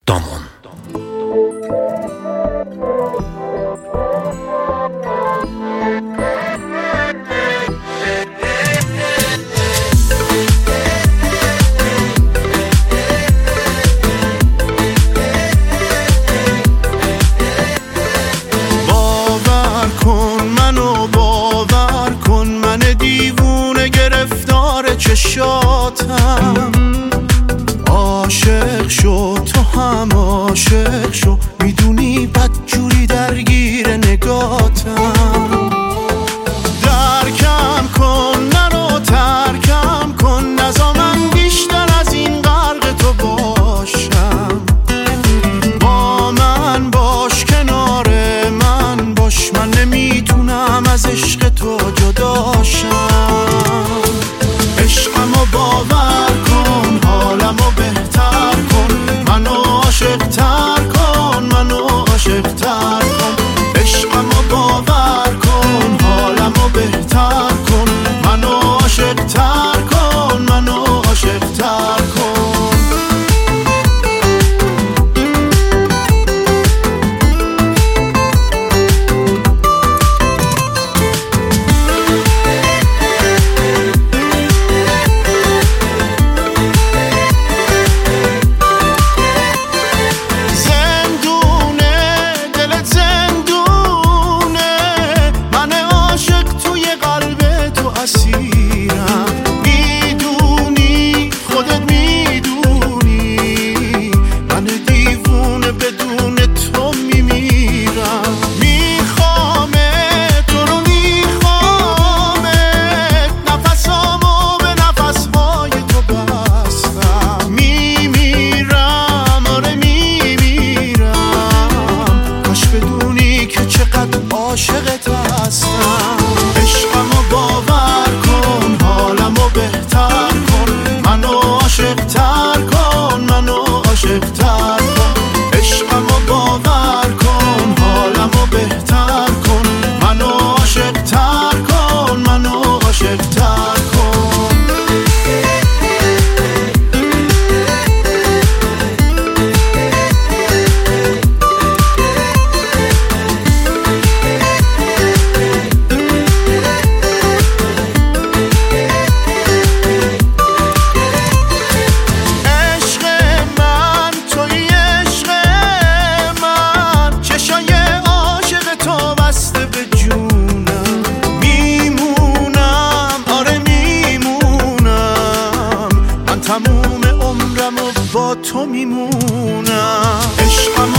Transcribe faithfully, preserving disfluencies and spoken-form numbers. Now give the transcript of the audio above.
دامان. باور کن منو، باور کن من دیوونه گرفتار چشاتم. عاشق شو تو هم عاشق شو، میدونی بدجوری درگیر نگاتم. درکم کن نرو ترکم کن، نزا من بیشتر از این غرق تو باشم. با من باش کنار من باش، من نمیتونم از عشق تو جداشم. عشقمو باور کن، حالمو بهتر کن، منو عاشق تر کن، منو عاشق تر کن. عشقمو باور کن، حالمو بهتر کن، منو عاشق تر کن، منو عاشق تر کن. میدونی خودت میدونی من دیوونه بدون تو میمیرم. میخوامت تو رو میخوامت، نفسامو به نفسهای تو بستم. میمیرم آره میمیرم، کاش بدونی که چقدر عاشقت هستم. عشقمو باور کن، حالمو بهتر کن، منو عاشق تر کن، منو عاشق تر کن. عشقمو باور کن، حالمو بهتر کن، منو عاشق تر کن، منو عاشق تر کن. تموم عمرمو با تو میمونم. عشقم